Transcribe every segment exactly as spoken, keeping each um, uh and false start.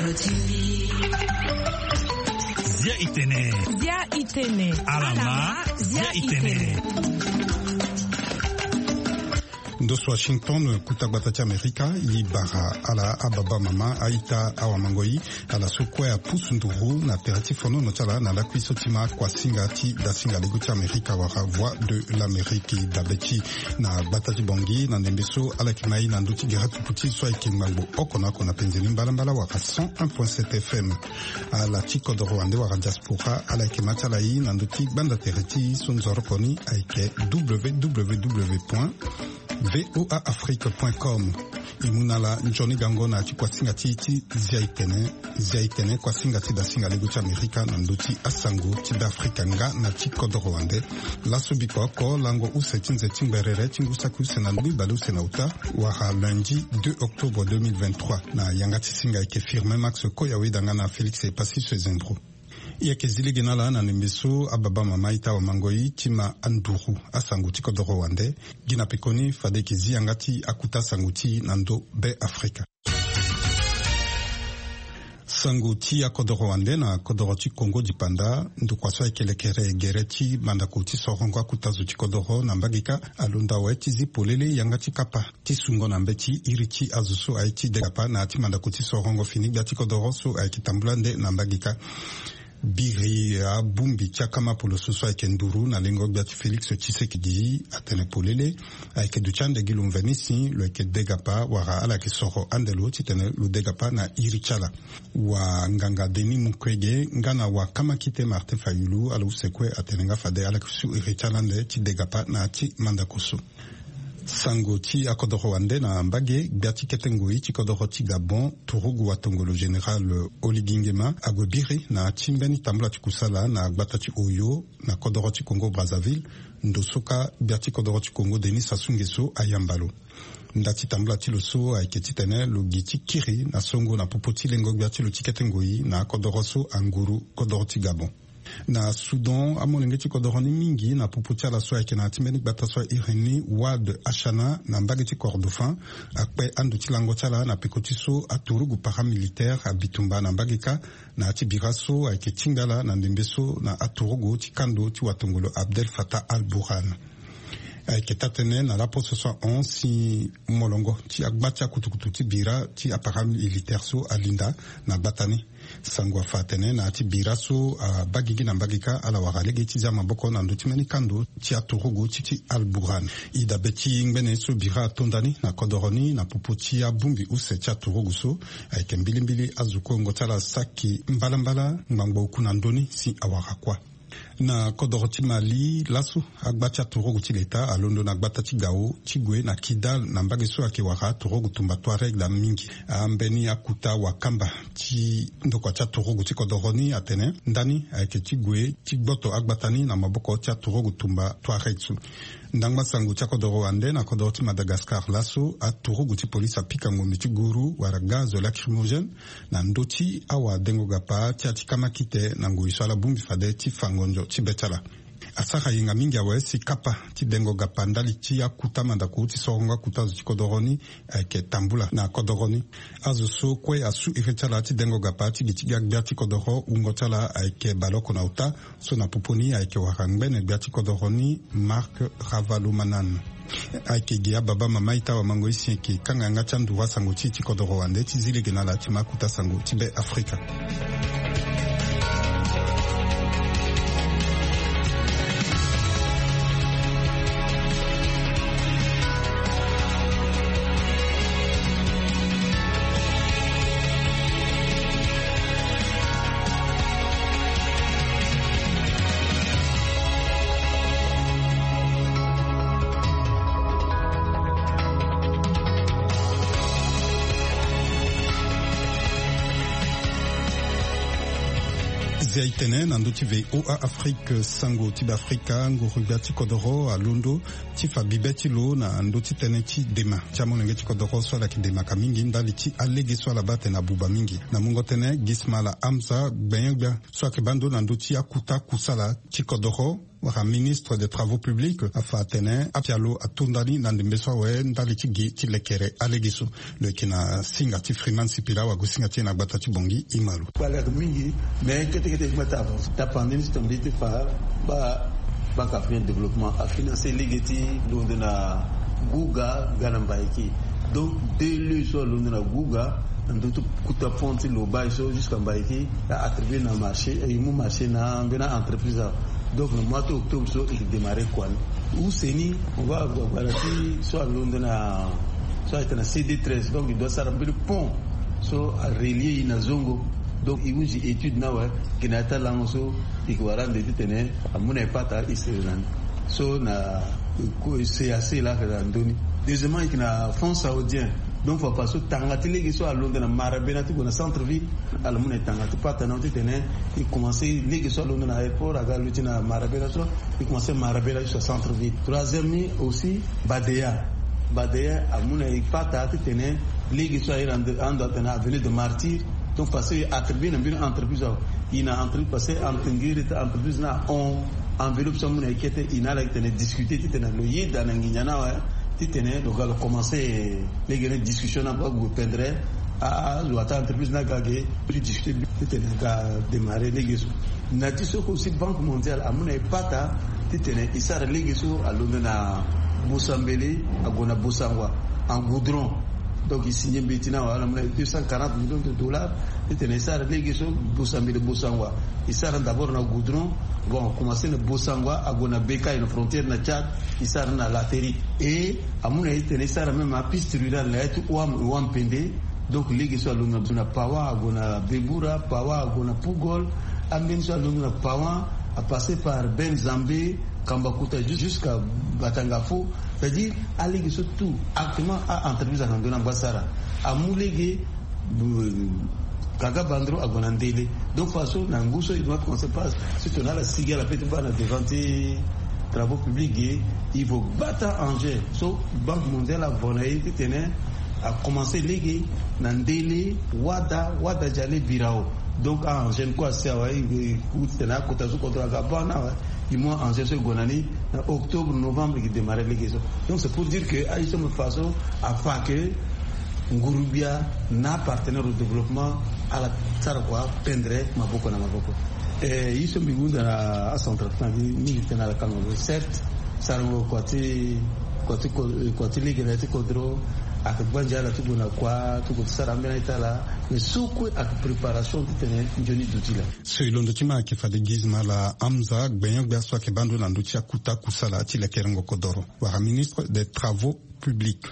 Zia itene. Zia itene. Alama. Zia itene. Ndoso Washington kutagbatacha Amerika libara ala ababa mama aita awamangoi ala sokwe ya pusunduru na teratifono nochala na lakuiso tima kwa singati da singa leguti Amerika wara voix de l'Amérique dabechi na bataji bongi na ndembeso ala kimai na nduti geratu puti so ikimangbo okona kona penzeni mbalambala waka cent un point sept F M ala chiko do Rwanda wara diaspora ala kimata la yi na nduti banda terati sonzorokoni aike w w w point voa afrique point com imunala njoni gangona ti kwa singati ti ziaitene ziaitene kwa singati da singa lego ti Amerika na nduti asango ti da Afrika nga na ti kodo Rwanda la subiko ko lango usetinze timberere tingusa kusena lui balu senauta wa lundi deux octobre deux mille vingt-trois na yangati singa ke firme Max Koyawe dangana Felix et Patrice Zembro yake zile genala na nembeso ababa mama ita wa mangoi tima anduru asanguti kodo Rwanda gina pekoni fadeki ziangati akuta sanguti nando be Afrika sanguti ya kodo Rwanda na kodo ti Congo dipanda ndukwaso ekelekere gereti mandakoti sorongo akuta zuti kodo na mbagika alunda weti zipolele yangati kapa tisungo na mbeti iriti azuso aiti degapa na ati mandakoti sorongo fini gati kodo so aikitambulande na mbagika biri ya bumbi chakama polo soso aike nduru na lengo gati Felix Tshisekedi atene polele aike duchande gilum venisi lo aike degapa wara ala ke soro andelo titene lo degapa na irichala wa nganga Denis Mukwege ngana wa kama kite Martin Fayulu ala usekwe atene nga fade ala kusu irichala nde ti degapa na ti mandakoso sango ti akodo Rwanda na mbage gati ketengoi ti kodo ti Gabon turugu wa tongolo general Oligingema agwebiri na timbeni tambula ti kusala na gbata ti Oyo na kodo ti Congo Brazzaville ndosoka gati kodo ti Congo Denis Sassou Nguesso ayambalo ndati tambula ti loso aiketi tene lo giti kiri na songo na popoti lengo gati lo ti ketengoi na kodo so anguru kodo ti Gabon na Sudan amolenge ti kodoroni mingi na puputia la soa kena timeni bata soa Irene Wad Ashana na mbage ti Kordofan akpe andu ti lango tiala na pekotiso aturugu paramilitaire abitumba na mbageka na ti biraso ayeke tingala na ndembeso na aturugu ti kando ti watongolo Abdel Fattah al-Burhan ayeke tatene na la poso soa on si molongo ti agba ti akutukutu ti bira ti paramilitaire so alinda na batani sangwa fatene na ati biraso a bagigi na mbagika ala wagalege ti za maboko na nduti meni kando ti aturugu ti ti al-Burhan ida beti ngbene so bira tondani na kodoroni na puputi ya bumbi use ti aturugu so ayeke mbilimbili azuko ngotala saki mbalambala ngangba ukuna ndoni si awakakwa na kodoro ti Mali laso agbati aturugu ti leta alondo na gbata ti Gao Tigwe na Kidal na mbage so ayeke wara aturugu tumba Tuareg da mingi ambeni akuta wakamba ti ndoko ti aturugu ti kodoroni atene ndani ayeke Tigwe ti gboto agbatani na maboko ti aturugu tumba Tuareg so ndangba sango ti akodoro Rwanda na kodoro ti Madagascar laso aturugu ti polisi apika ngombe ti guru wara gaz lacrymogène na ndoti awa dengo gapa ti ati kama kite na ngoi so ala bumbi fade ti fangonjo ti betala asaka yinga mingi awe si kapa ti dengo gapa ndali ti akuta mandako ti sorongo akuta ti kodoroni ayeke tambula na kodoroni azo so kue asu iretiala ti dengo gapa ti gi ti ga gbia ti kodoro ungo ti ala ayeke baloko na uta so na poponi ayeke wara ngbene gbia ti kodoroni Marc Ravalomanane ayeke gi ababa mama ita wamango isi yeke kanganga ti andura sango ti ti kodoro Rwanda ti zile ge na ala ti makuta sango ti be Afrika Zaitene na nduti voa Afrique sango ti Afrika ngurubia ti kodoro alondo ti fabibe ti lo na nduti tene ti dema ti amolenge ti kodoro so ala ki dema ka mingi ndali ti alege so ala bate na buba mingi na mungo tene gismala amza gbenye gbia so ayeke bando na nduti akuta kusala ti kodoro waka ministre des travaux publics afa atene apialo atundani na ndimbeso we ndali chigi chilekere alegiso le kina singa ti Freeman Sipila wa gusinga ti na gbata ti bongi imalu bala mingi mais kete kete gbata ta pandemie stabilité fa ba ba ka fin développement a financer ligeti londona guga ganambaiki donc dès le soir londona guga ndoto kuta fonti lo baiso jusqu'à mbaiki a attribué na marché et mu marché na bena entreprise. Donc le mois d'octobre so il démarrer quoi ou seni on va voilà si soit londona soit est na C D treize donc il doit s'arranger le pont so à relier na zongo donc il y a étude na wa kinata lango ikwara de tene amuna pata isrelan so na ko C A C là que ndoni deuxièmement il na fonds saoudien donc faut pas so tangati legi so alonde na marabena tu na centre ville alamuna tangati pata na tene il commencer legi so alonde na aéroport aga lutina marabena so il commencer marabena sur centre ville. Troisième aussi Badea Badea amuna pata tene legi so ira ando tena avenue de Martyrs. Donc parce que attribuer une entreprise il a entreprise parce que entendre entreprise na on enveloppe ça mon équité il a la discuter tu tenais le yé dans ngina wa tu tenais donc a commencer les grandes discussions na ba go pendre a l'autre entreprise na gagé tu discuter tu tenais ka démarrer les gars na ti so aussi banque mondiale a mon pata tu tenais il sara les gars à l'ona Bosambele à gona Bosangwa en goudron. Donc il signe Betina voilà deux cent quarante millions de dollars et tenez ça les gens Bosambé de Bosangwa ils s'arrêtent d'abord dans goudron bon commencer le Bosangwa à Gona Beka une frontière na Tchad ils s'arrêtent dans Lateri et à mon avis tenez ça même à piste rurale là tout ouam ouam pende donc les gens l'on a Pawa à Gona Bebura Pawa à Gona Pugol amène ça l'on a Pawa à passer par Ben Zambé Kambakuta jusqu'à Batangafo, c'est-à-dire aller surtout actuellement à entreprise à Nandona Bassara, à Moulégué, Kaga Bandro à Gonandele. Donc façon Nanguso il doit qu'on se passe. Si on a la cigale à Pétuba devant les travaux publics, il faut battre Angers. So Banque mondiale a vonaï qui tenait à commencer légué Nandele, Wada, Wada Jale Birao. Donc en Angers quoi c'est ouais, écoute tenait à côté de contre la Gabana ouais. Du mois en juillet Gonani, en octobre, novembre, qui démarrait les guérisons. Donc c'est pour dire que Aïssa me façon afin que Ngurubia n'a partenaire au développement à la Sarakwa, Pendre, Maboko na Maboko. Et ils sont venus dans la centrale, militaire dans la Cameroun. Certes, Sarakwa, Kwati, Kwati, Kwati, Kwati, Kodro, avec Banjala, tout le quoi, tout le Sarambena Itala, mais sous quoi avec préparation de tenir Johnny Doutila. Celui l'on document qui fait des gizma la Amza, Gbenyang Bersoa qui bande l'andoutia Kuta Kusala, Tila Kerengo Kodoro, war ministre des Travaux Publics.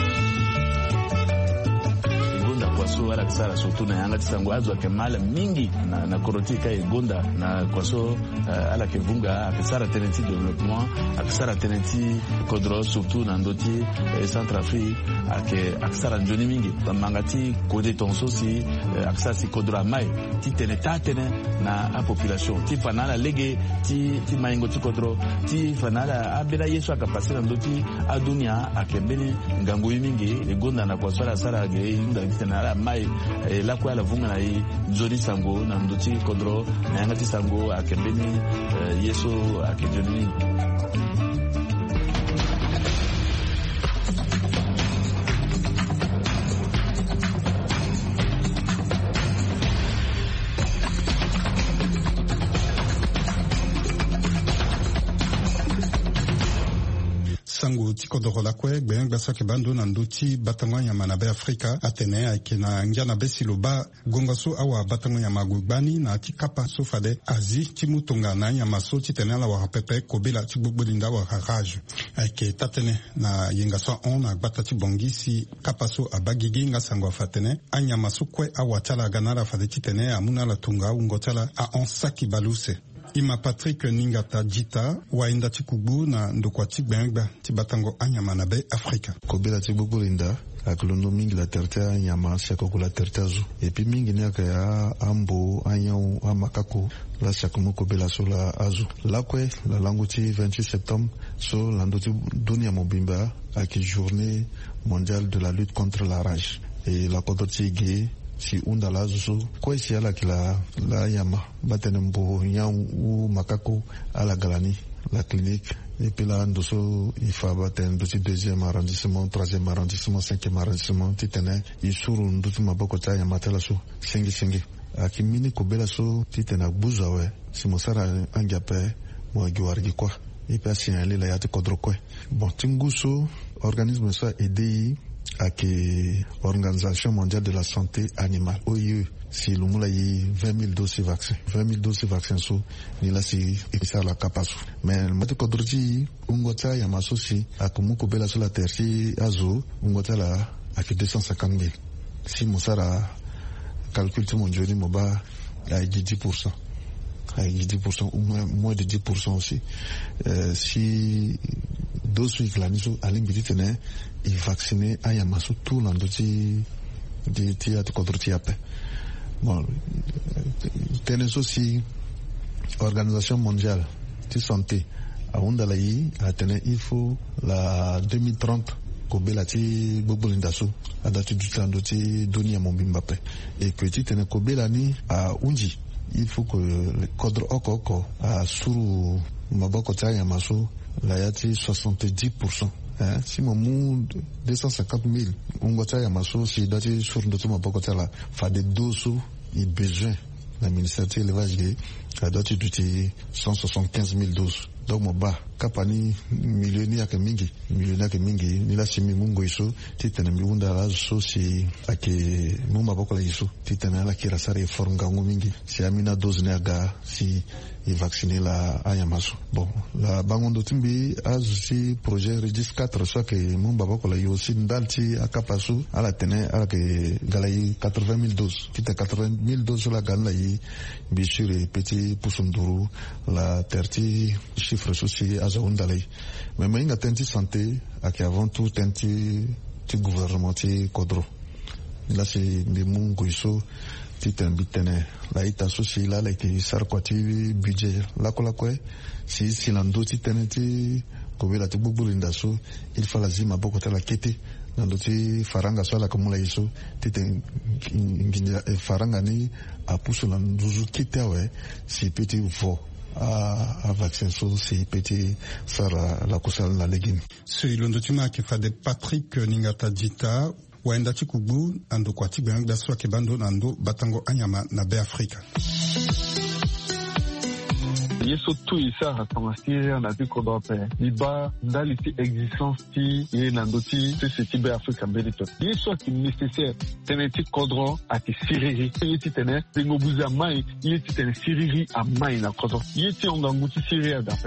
Kwaso wala kisara surtout na yanga tisango azo kemala mingi na na korotika igonda na kwaso uh, ala kevunga akisara tenenti développement akisara tenenti kodro surtout na ndoti eh, Centrafrique ake akisara njoni mingi mangati kode tonso si eh, akisara si kodro mai ti teneta tene na a population ti fanala lege ti ti maingo ti kodro ti fanala abela yesu akapasi na ndoti adunia akembeni ngangu mingi igonda na kwaso ala sara ge inda tena mai la kwa la vunga na i nzori sango na ndoti kodro na yanga ti sango akembeni yeso akejoni. Sango tikodoro la kwe gbenyang basa ke bando na ndoti batangwa ya manabe Afrika atene akena njana besiloba gongaso awa batangwa ya magugbani na tikapa sofade azi timutonga na ya maso titene la wa pepe kobela tibugbulinda wa garage ake tatene na yengaso on na gbata tibongisi kapaso abagigi nga sango fatene anya maso kwe awa tala ganara fade titene amuna la tunga ungotala a on saki baluse. Ima Patrick Ningata Jita waenda tikubu na ndokwa tibengba tibatango anyamanabe Afrika. Kobela tibubu linda aklondo mingi la terta nyama shako la tertazu epi mingi ne ya ambo anyau amakako la shako kobela sola azu lakwe la languti vingt-huit septembre so landoti dunia mobimba aki journée mondiale de la lutte contre la rage et la kodoti gay si unda la zuso kwa isi ala kila la yama batene mbo nyau u makako ala galani la clinique. Et puis là, ndoso il faut abattre ndosi deuxième arrondissement, troisième arrondissement, cinquième arrondissement. Titene isuru ndosi maboko ta ya matela so singi singi. Akimini kobela so titena buzawe. Simosara angape mo giwargi kwa. Et puis signaler la yate kodrokwe. Bon tinguso organisme ça aidé à que Organisation mondiale de la santé animale O I E si lumula yi vingt mille doses de vaccins vingt mille doses de vaccins so ni la si isa la kapasu mais mate kodroji ungota ya masosi akumuko bela sur la terre si azo ungota la à que deux cent cinquante mille si mosara calcul tout mon joli moba à dix pour cent avec dix pour cent ou moins de dix pour cent aussi euh, si dose viclaniso alimbiti tene i vacciner a yamasu tout l'endoti di ti at kodroti ape bon tenez aussi Organisation mondiale de santé a undala yi a tene il faut la deux mille trente kobela ti bobolindaso adati dutandoti doni ya mombimbape et que ti tene kobela ni a unji il faut que le cadre oko oko a suru maboko ta yamasu la yati soixante-dix pour cent. Hein? Si mon monde deux cent cinquante mille, on va dire yamasu si dati sur notre maboko ta la fa de dosu il besoin la ministère de l'élevage a dati duti cent soixante-quinze mille doses. Donc mon bas kapani millionnaire ke mingi millionnaire ke mingi ni la simi mungo iso titana mi unda la so si ake mumba boko la iso titana la kira sare fornga mingi si amina dose ne aga si et vacciner la ayamasu. Bon, la bangondo timbi azusi projet Regis quatre soit que mumba boko la yosi ndalti akapasu ala tene ala ke galai quatre-vingt mille doses. Kita quatre-vingt mille doses la gala yi bisure petit pusunduru la terti chiffre souci azaundalai. Mais mainga tenti santé ake avant tout tenti ti gouvernement ti kodro. Là c'est des mungo iso titan bitene la ita susi la la ki sarkwati budget la kola kwe si silando titene ti kobela ti bubulinda so il faut lazima boko tala kete nando ti faranga so la komula iso titen nginja faranga ni apuso la nduzu kete we si petit vo a a vaccin so si petit sara la kusala la legime so ilondo tima ki fa de Patrick Ningata Dita waenda chikubu ando kwa tibe yang daswa kebando nando batango anyama na be Afrika. Yeso tu isa ratongasiri na tiko dope iba ndali ti existence ti ye nando ti se ti be Afrika mbelito yeso ki nécessaire tene ti kodro ati siriri ye ti tene bingo buza mai ye ti tene siriri a mai na kodro ye ti ongangu ti siriri dape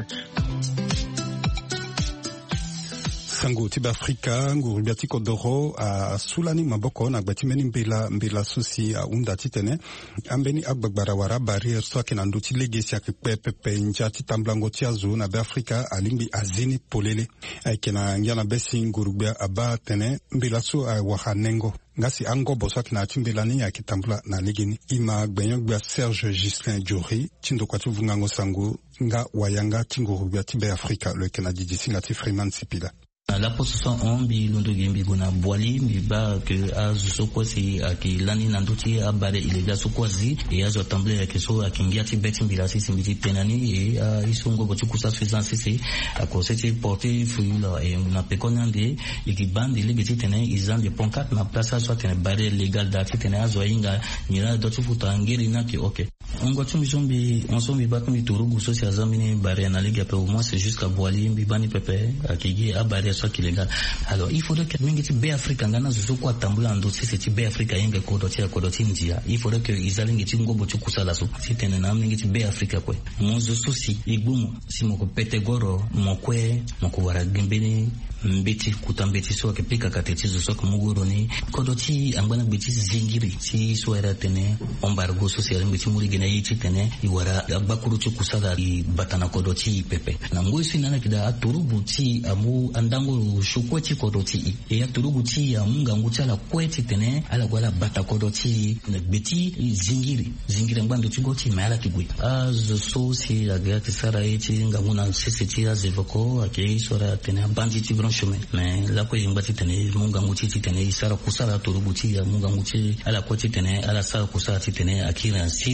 Sango tiba Afrika ngurubia kodoro a sulani maboko na gbatimeni mbela mbela susi a unda titene ambeni agbagbara wara barrière so ke nando ti legacy ak pepe nja ti tamblango ti azu na be Afrika alimbi azini polele ay kena ngana besi ngurubia aba tene mbela su a wahanengo ngasi ango boso ke na timbelani ya kitambula na legeni ima gbenyo gba Serge Gislin Diori tindo kwatu vungango sango nga wayanga tingurubia tibe Afrika le Canadi disinga ti Freeman Sipila. La position on bi londo gembi gona boali mi ba que azu sokosi aki lani nanduti abare ilega sokosi e azu tamble ya keso akingia ti beti mbila sisi mbiti tenani e a isongo botu kusa suffisance sisi akose ti porter fuila e na pekonande e ki bande le beti tenen izan de ponkat na place soit tenen barrière légale dati tenen azu inga nira dotu futa ngeri na ki OK on tu mjombi on sombi ba mi turugu sosi azamini barrière na liga pe au moins c'est jusqu'à boali mbi bani pepe akigi abare soit illégal. Alors il faudrait que mingiti be Afrika ngana zuzu kwa tambula ndo sisi ti be Afrika yenge kodo tia kodo tindia. Il faudrait que izalingi ti ngobo ti kusala so sitene na mingiti be Afrika kwe. Mozo susi igumu si moko pete goro mokwe moko wara gembeni mbeti kutambeti so ke pika katetizo so ko mugoro ni kodo ti angana beti zingiri ti so era tene embargo social mbeti muri gena yiti tene iwara agbakuru ti kusala i batana kodo ti pepe. Na ngoisi nana kida aturubu ti amu andango shukweti kodoti e ya turuguti ya munga nguchala kweti tene ala gwala bata kodoti beti zingiri zingiri mbando tigoti mala kigwi azo so si la gati sara eti ngamuna sisi ti azevoko ake sora tene bandi ti grand chemin mais la ko yimbati tene munga nguti ti tene isara kusara turuguti ya munga nguti ala kweti tene ala sara kusara ti tene akira siriri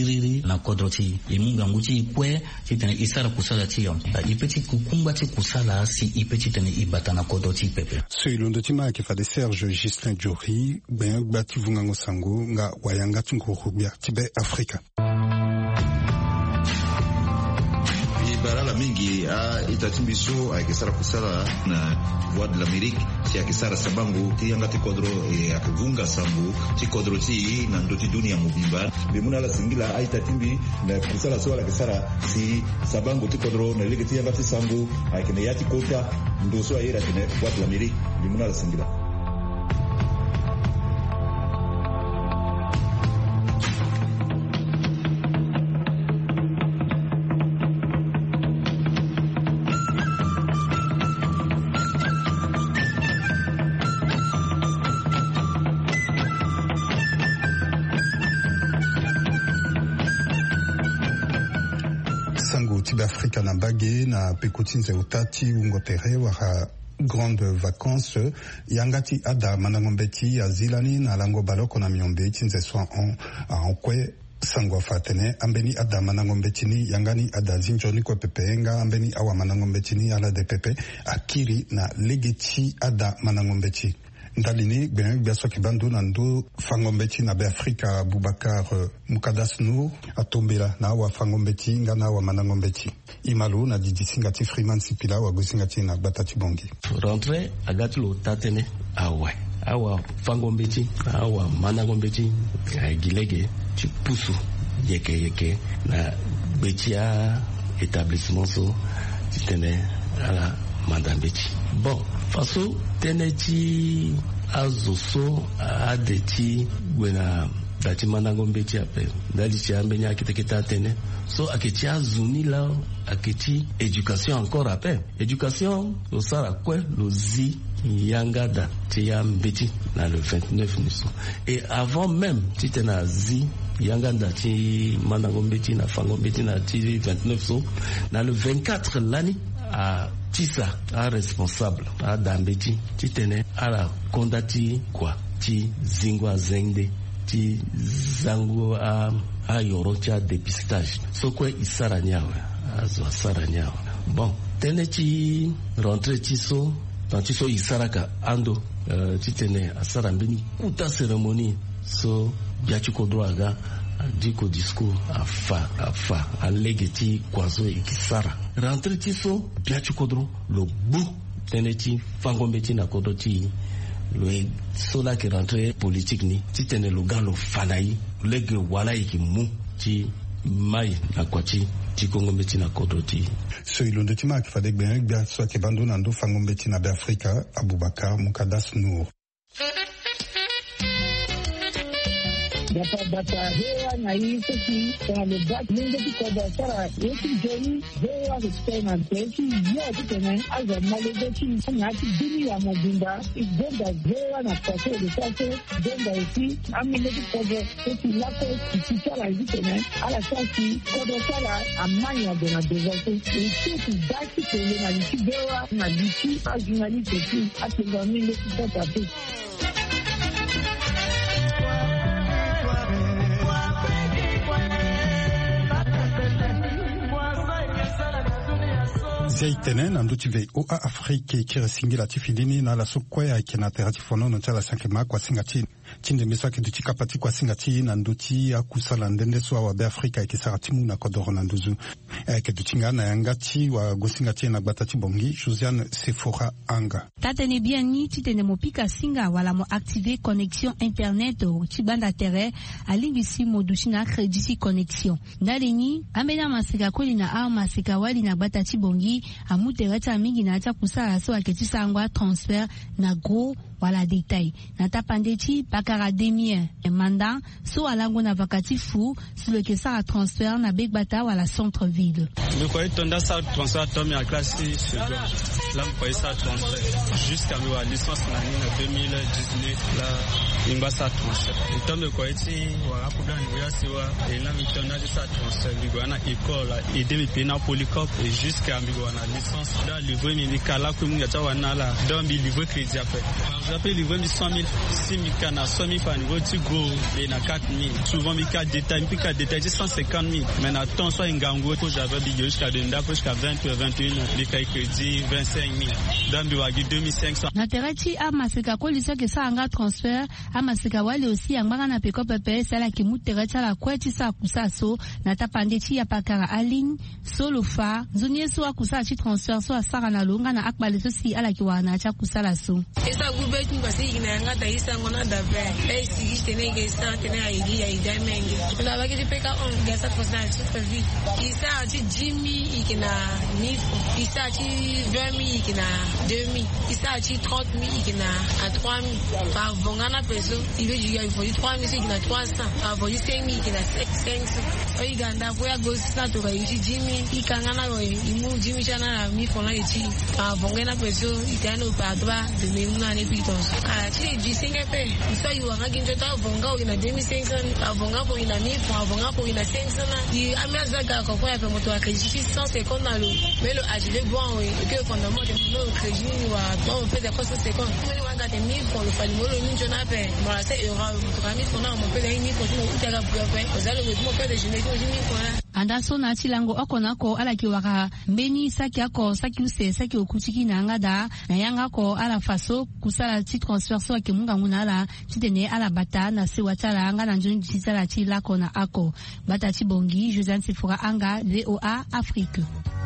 na kodroti e munga nguti kwe titene isara kusala tiyo ipeti kukumba ti kusala si ipeti tene ibata na kodroti pepe so ilondo tima ke fa de Serge Justin Diori ben gbati vunga ngosango nga wayanga tungurubia tibe Afrika barala mingi a itatimbiso a kisara kusala na voix de l'Amérique si a kisara sabangu ti yanga ti kodro e akuvunga sambu ti kodro ti na ndoti dunia mubimba bimuna la singila a itatimbi na kusala so la kisara si sabangu ti kodro na lege ti yanga ti sambu a kene yati kota ndoso a yera tene voix de l'Amérique bimuna la singila Afrika na bage na pekotinze utati ungotere waka grande vacances yangati ada manangombeti azilani na lango baloko na miombe tinze soin en en kwe sangwa fatene ambeni ada manangombetini yangani ada zinjoni kwa pepenga ambeni awa manangombetini ala de pepe akiri na legeti ada manangombeti ndalini ben biaso kibandu nando fangombeti na be Afrika Boubacar uh, Mukadas Nour atombela na wa fangombeti ngana wa manangombeti imalu na didisinga ti Freeman Sipila wa gosinga ti na batati bongi rentré agati lo tatene awa awa fangombeti awa manangombeti gilege ti pusu yeke yeke na betia établissement so tene ala mandambeti bon faso teneti azoso adeti gwena dati manangombeti ape dali ti ambenya akiteketa tene so aketi azuni la aketi éducation encore ape éducation lo sara kwe lo zi yangada ti yambeti na le vingt-neuf niso et avant même ti tena zi yanganda ti manangombeti na fangombeti na ti vingt-neuf so na le vingt-quatre lani a tisa a responsable a dambeti ti tene ala kondati kwa ti zingwa zengde ti zangu a a yoro ti a dépistage so kwe isara nyawe azo asara nyawe bon tene ti rentré ti so dans ti so isara ka ando uh, ti tene asara mbeni kuta cérémonie so biachi kodro aga diko discours afa afa alegeti kwazo ikisara rentré ti so biachi kodro lo bu teneti fangombeti na kodo ti lo sola ki rentré politique ni ti tene lo galo fanayi lege wala iki mu ti mai na kwati ti kongombeti na kodo ti so ilondo ti ma ki fade gbe gbe so ke bando na ndo fangombeti na be Afrika Aboubacar Mukadas Nour Data data hewa na hii sisi kwa lebak mingi kwa dasara yeki joni hewa kutena teki yote tena aza malebeki na ati dini ya mobimba igenda hewa na pase de sase genda isi amileki kwa teki lako kichara hivi tena ala sasi kwa dasara amanya dona devote isi daki tele na liki hewa na liki ajunali teki ati nga mingi kwa tatu Zaitene na nduti ve o a Afrique kira singila tifidini na la sokwaya kena terati fono no tala sankema kwa singati tinde mesa ke duti kapati kwa singati na nduti akusala ndende so wa be Afrika ke saratimu na kodoro na nduzu ke dutinga na yangati wa gosingati na batati bongi Josiane Sephora Anga tatene bien ni titene mopika singa wala mo activer connexion internet o tibanda terre alingisi modushi na crédit connexion ndaleni amena masika koli na a masika wali na batati bongi amutereta mingi na ata kusala so aketi sangwa transfert na gros wala détail na tapandeti bakara demie manda so alango na vakatifu sur le kesa a transfert na begbata wala centre ville me ko itonda sa transfert to mi a classe seconde là me ko sa transfert jusqu'à ma licence na ni na deux mille dix-neuf là imba sa transfert et me ko iti wala kuda ni ya siwa et là mi tonda sa transfert bigo na école et demi pena polycop et jusqu'à bigo na licence là livre mi kala ku mu ya tawana la dans bi livre crédit après J'appelle livrer mi cent mille, six mille canards, cent mille francs, niveau tu gros, mais na quatre mille. Souvent mi quatre détails, mi quatre détails, cent cinquante mille. Mais na temps soit ngango que j'avais dit jusqu'à Denda jusqu'à vingt vingt et un, les cas crédit vingt-cinq mille. Dans biwagi deux mille cinq cents. Na tereti a masika ko lisa ke sa anga transfert a masika wale aussi anganga na peko pepe sala ki mutereti la kweti sa kusaso na tapandeti ya pakara aline solo fa zunye so akusa chi transfert so asara na longa na akbale so si ala ki wana cha kusala so esa gubeti ngasi inanga ta isa ngona da ve e si tene ke sa tene aidi ya idamenge na baki peka on gasa posna super vi isa chi jimmy ikina nifo isa chi vingt ikina deux mille isa chi trente mille ikina à trois mille par vongana peso il veut dire il faut trois mille ikina trois cents par voyu cinq mille ikina cinq cents o iganda kwa gosi na to ka ichi jimmy ikangana yo imu jimmy chana na mi fona ichi par vongana peso itano pa droit de memuna ne pitos ah chi di cinq pe so you anga ginjo ta vonga ina deux mille cinq cents avonga po ina mille francs avonga po ina cinq cents na di amaza ga ko kwa pe moto akrichi cent cinquante na lo mais le agile bon oui que fondamment de no crédit wa on fait des costes cinquante mais on garde mille pour le famille le ninjo na pe moi c'est euro pour ami qu'on a on peut les mille pour nous utaka pour pe vous allez le mo pe de jeune ko jimi ko anda so na chilango okona ko ala ki waka mbeni saki ako saki use saki okutiki na ngada na yanga ko ala faso kusala ti transfert so ke munga ngunala titene ala bata na se watala anga na njoni titala ti la kona ako bata ti bongi Josiane Sifura anga V O A Afrique.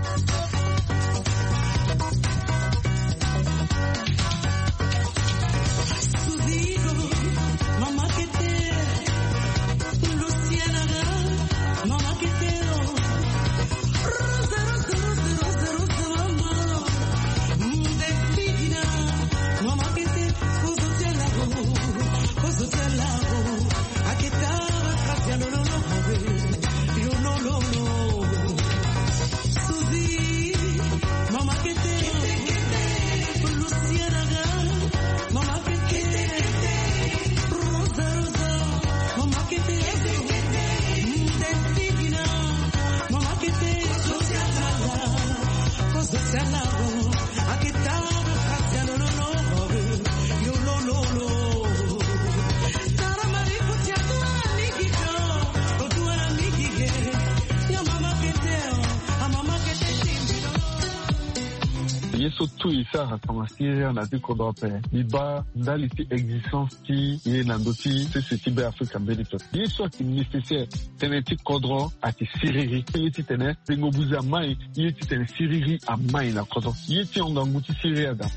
surtout isa hasangasiri na tiko dope iba ndali ti existence ti ye nandoti se se tibe Afrika mbelito yeso ki nécessaire tene ti kodro ati siriri ye ti tene bingo buza mai ye ti tene siriri a mai na kodro ye ti ongangu ti siriri adape.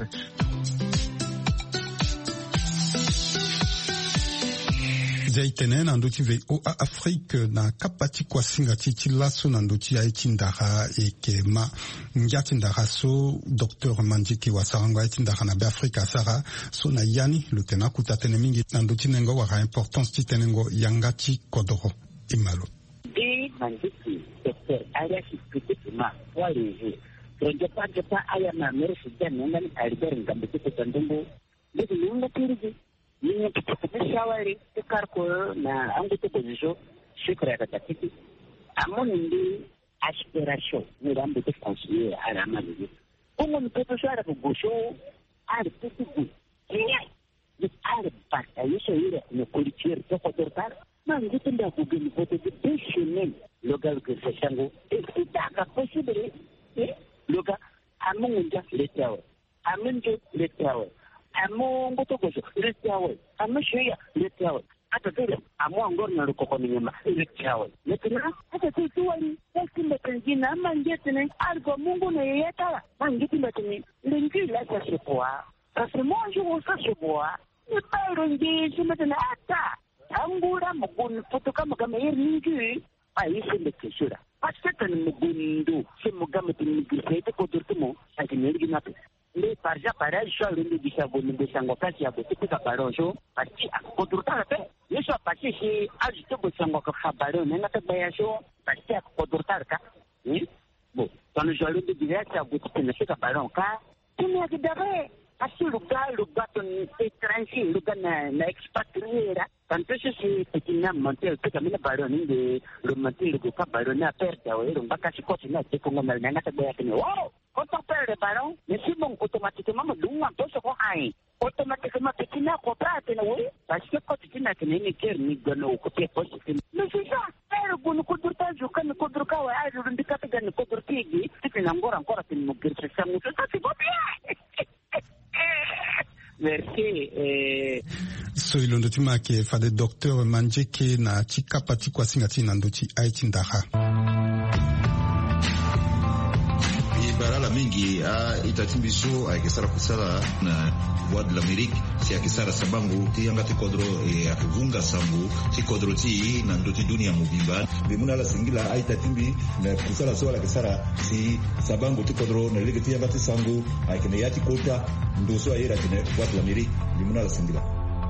Zaitene nanduti ve o Afrique na kapati kwa singa titi laso nanduti ya itindara eke ma njati ndara so docteur Manjiki wa saranga itindara na be Afrika sara so na yani lutena kutatene mingi nanduti nengo waka importance titenengo yangati kodoro imalo. Di Manjiki docteur aya sikutuma waleje projepa jepa aya na merisi jana ngani alibere ngambiti kutandumbu ndi yunga tiriji ni tukupata shawari tukarko na angu tukuzijo shukra ya tatiki amoni ndi aspiration ni rambo te conseiller ala mali como no peto shara ko gosho ari tuku kinya ni ari pasta yeso ire no kulitier to ko tortar na ngito nda ko gani ko te déchaîner local que se chango et c'est pas possible eh loga amunja letawo amunjo letawo amo ngoto koso letawe amo shia letawe hata tele amo ngor na rukoko nyema letawe letena hata tuwali lakini pengine ama ngetene algo Mungu na yeyeta mangiti mbetene lengi la sashipoa sasa monjo usashipoa ni bayro ngi simetena ata angura mugun foto kama kama yeri ngi aisi mbekishura pasata ni mugundu simugame tinigirete kodurtumo akineri ginape le parja para jo le bisa bonu bisa ngoka sia bo tipika barojo pasti akodurta pe yeso pasti si ajito bo sangoka khabaro nena te bayaso pasti akodurta ka ni bo tano jo le bisa bo tipika baron ka tini akidabe Kasi lugar lugar ton étranger lugar na na expatrié là. Tanto se se petina monter pe kamina baroni de le monter de ka baroni a perdre ouais donc baka si ko na te ko ngal na ta ba tene wow ko to perdre baron mais si bon automatiquement me dunga to so ko ai automatiquement petina ko pra tene ouais parce que ko petina tene ni ker ni gono ko te ko si mais c'est ça pero gono ko durta ju kan ko durka wa ai ru ndika ta gan ko durtigi petina ngora ngora tin mo gerse samu to ta si bo bien. Merci. Eh... So ilondo tima ke fade docteur Manjeke na chika pati kwa singati na ndochi aiti ndaha. Barala mingi a itatimbiso a kisara kusala na voix de l'Amérique si a kisara sabangu ti yanga ti kodro e akivunga sambu ti kodro ti na ndoti dunia mubimba bimuna la singila a itatimbi na kusala so la kisara si sabangu ti kodro na lege ti yanga ti sangu a kene yati kota ndoso a yera kene voix de l'Amérique bimuna la singila.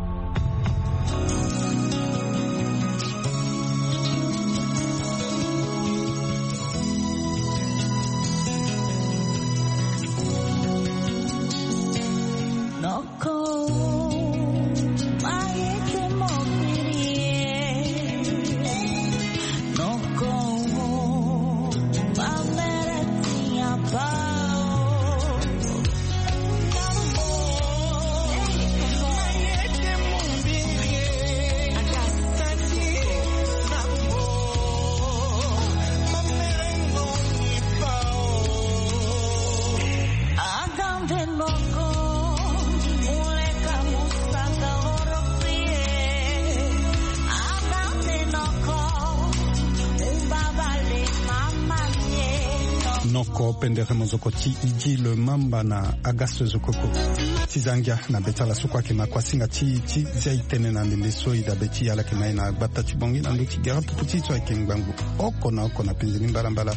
Pendere mozokoti iji le mamba na agasto zokoko tizangia na betala sokwa ke makwasinga ti ti zaitene na ndende soi da beti ala ke na bata tibongi na nduti gara puputi to ke ngbangu oko na oko na penzini mbala mbala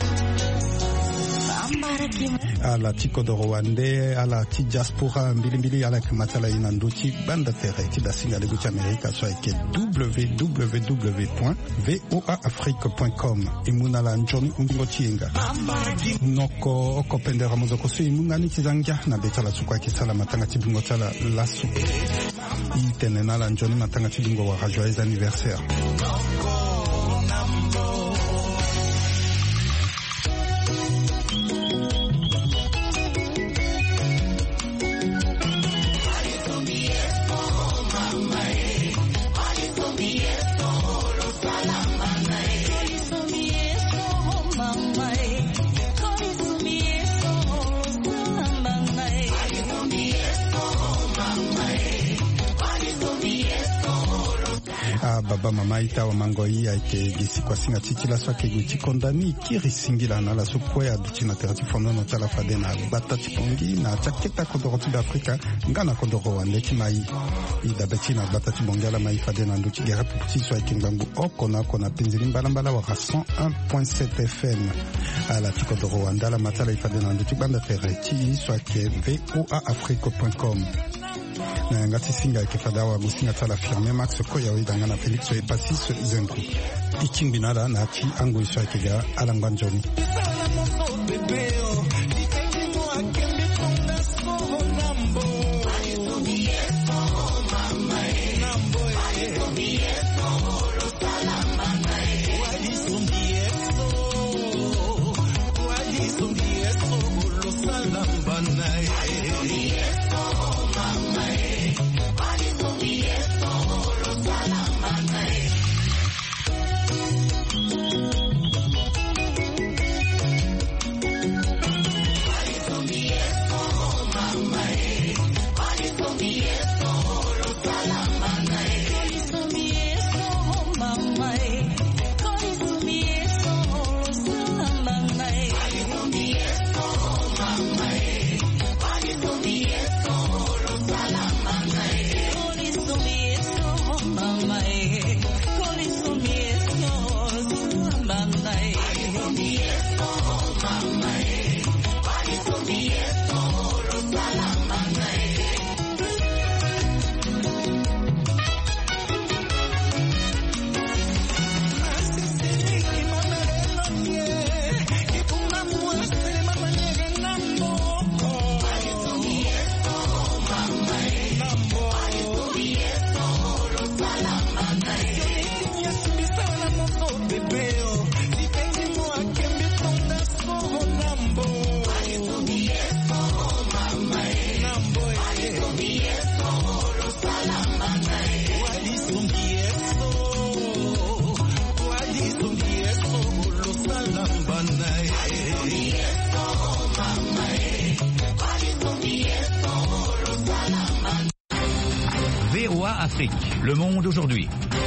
ala tiko do Rwanda ala ti diaspora mbili mbili ala ke matala ina nduti banda tere ti da singa leguti Amerika so ke w w w point voa afrique point com imuna la njoni undingo tienga noko oko pendera mozoko so imuna ni tizangia na betala sukwa ke sala matanga tibingo tala lasu itenena la njoni matanga tibingo wa joyeux anniversaire. Baba mama ita wa mangoi aike gisi kwa singa titila so ke guti kondani kiri singila na la sokwa ya biti na terati fondo no tala fade na bata tipongi na chaketa kodoro tu d'Afrique ngana kodoro wa leki mai ida beti na bata tibonga la mai fade na nduti gera puti so aike ngambu okona kona penzili mbala mbala wa cent un point sept F M ala tikodoro wa ndala matala ifade na nduti banda terati so aike voa afrique point com na ngati singa ke fadawa gusinga tala firme max ko ya widanga na Felix e Pasis Zengo ikimbinala na ti ango isha kega alanganjoni Afrique, Le Monde aujourd'hui.